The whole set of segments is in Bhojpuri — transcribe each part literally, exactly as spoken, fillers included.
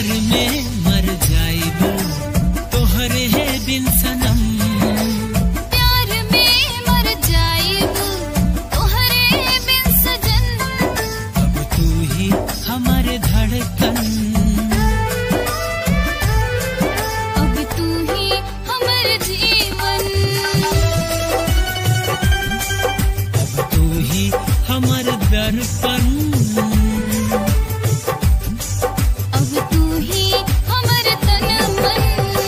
में मर जाइब तोहरे है बिन सनम, प्यार में मर जाइब तोहरे बिन सजन। अब तू ही हमारे धड़कन, अब तू ही हमारे जीवन, अब तू ही हमारे दर्पण, अब तू ही हमारे तन मन।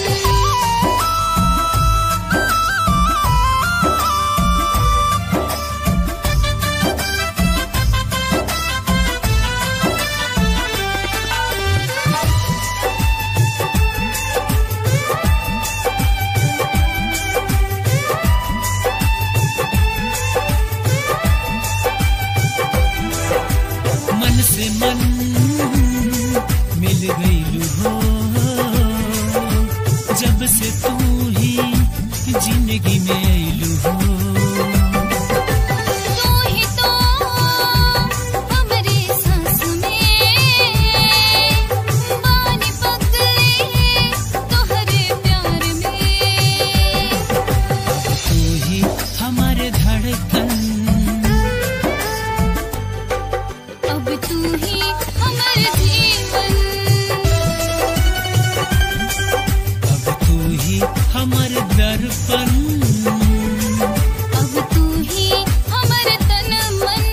मन से मन मिल गई हो, जब से तू ही जिंदगी में आइलू हो। तू ही तो हमारी सांस में बानी पगले तोहरे प्यार में, तू ही हमारे धड़कन, अब तू ही हमारे जीवन, अब तू ही हमारे दर्पण, अब तू ही हमारे तन मन।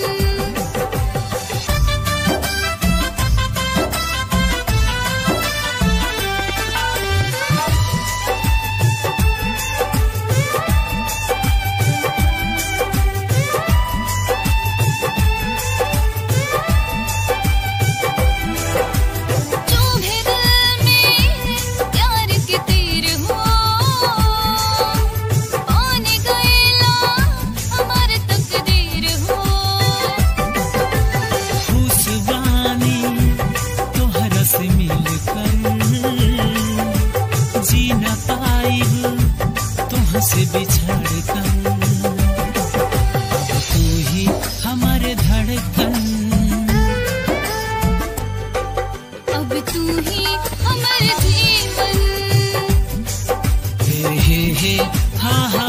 चुभे दिल में प्यार के तीर हो, पानी गएला हमारे तकदीर हो। खुशबानी तोहरा से मिलकर जी न पाइब तुह से बिछड़ कर। अब तू ही हमारे धड़कन, अब तू ही हमारे जीवन, हे हे हे हा हा